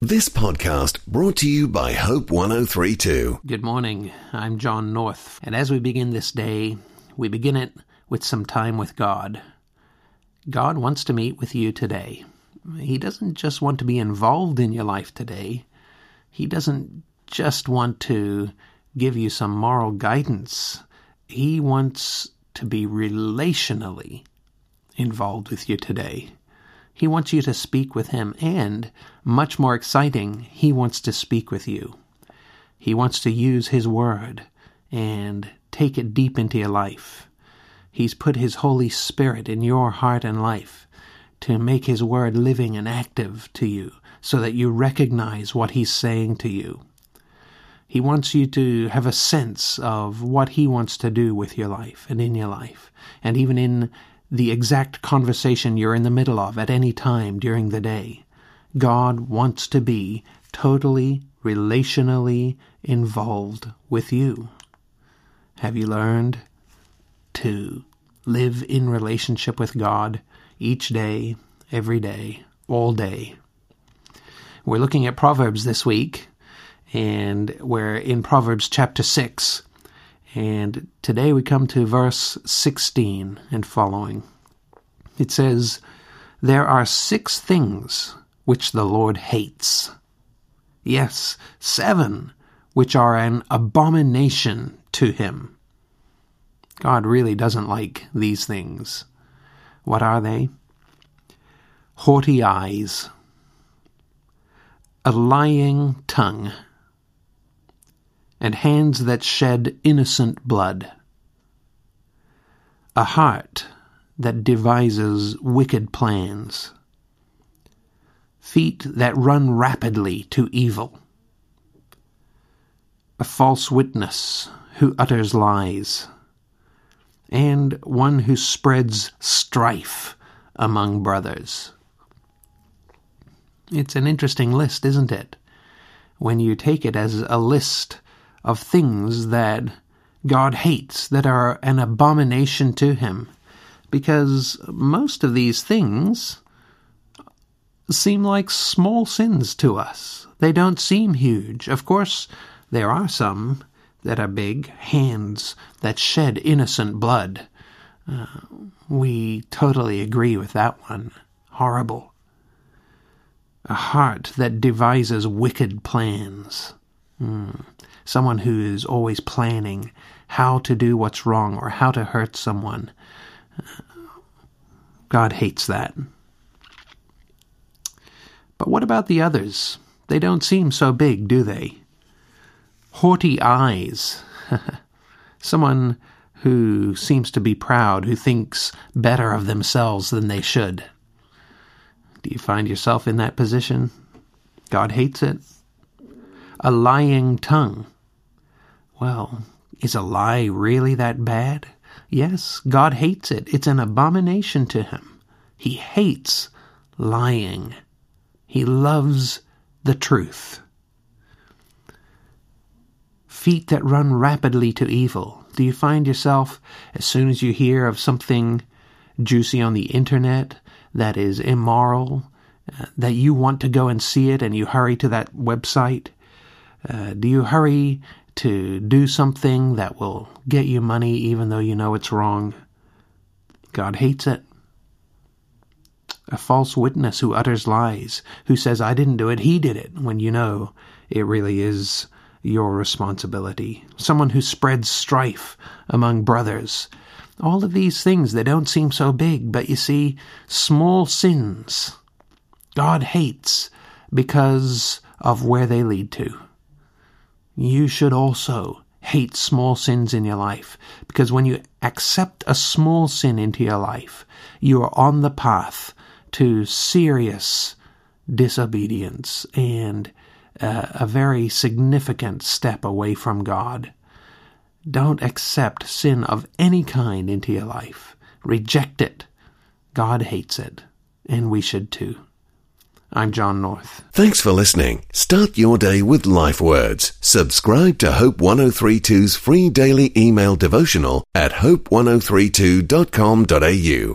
This podcast brought to you by Hope 1032. Good morning. I'm John North, and as we begin this day, we begin it with some time with God. God wants to meet with you today. He doesn't just want to be involved in your life today. He doesn't just want to give you some moral guidance. He wants to be relationally involved with you today. He wants you to speak with him, and, much more exciting, he wants to speak with you. He wants to use his word and take it deep into your life. He's put his Holy Spirit in your heart and life to make his word living and active to you so that you recognize what he's saying to you. He wants you to have a sense of what he wants to do with your life and in your life, and even in the exact conversation you're in the middle of at any time during the day. God wants to be totally relationally involved with you. Have you learned to live in relationship with God each day, every day, all day? We're looking at Proverbs this week, and we're in Proverbs chapter 6. And today we come to verse 16 and following. It says, "There are 6 things which the Lord hates. Yes, 7 which are an abomination to him." God really doesn't like these things. What are they? Haughty eyes, a lying tongue, and hands that shed innocent blood, a heart that devises wicked plans, feet that run rapidly to evil, a false witness who utters lies, and one who spreads strife among brothers. It's an interesting list, isn't it? When you take it as a list of things that God hates, that are an abomination to him, because most of these things seem like small sins to us. They don't seem huge. Of course, there are some that are big. Hands that shed innocent blood. We totally agree with that one. Horrible. A heart that devises wicked plans. Someone who is always planning how to do what's wrong or how to hurt someone. God hates that. But what about the others? They don't seem so big, do they? Haughty eyes. Someone who seems to be proud, who thinks better of themselves than they should. Do you find yourself in that position? God hates it. A lying tongue. Well, is a lie really that bad? Yes, God hates it. It's an abomination to him. He hates lying. He loves the truth. Feet that run rapidly to evil. Do you find yourself, as soon as you hear of something juicy on the internet that is immoral, that you want to go and see it and you hurry to that website? Do you hurry to do something that will get you money even though you know it's wrong? God hates it. A false witness who utters lies, who says, "I didn't do it, he did it," when you know it really is your responsibility. Someone who spreads strife among brothers. All of these things, they don't seem so big, but you see, small sins God hates because of where they lead to. You should also hate small sins in your life, because when you accept a small sin into your life, you are on the path to serious disobedience and a very significant step away from God. Don't accept sin of any kind into your life. Reject it. God hates it, and we should too. I'm John North. Thanks for listening. Start your day with Life Words. Subscribe to Hope 1032's free daily email devotional at hope1032.com.au.